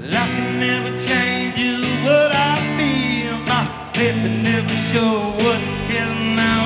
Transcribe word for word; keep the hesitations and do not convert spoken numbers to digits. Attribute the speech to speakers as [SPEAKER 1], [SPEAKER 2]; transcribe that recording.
[SPEAKER 1] I can never change is what I feel. My face will never show what is now.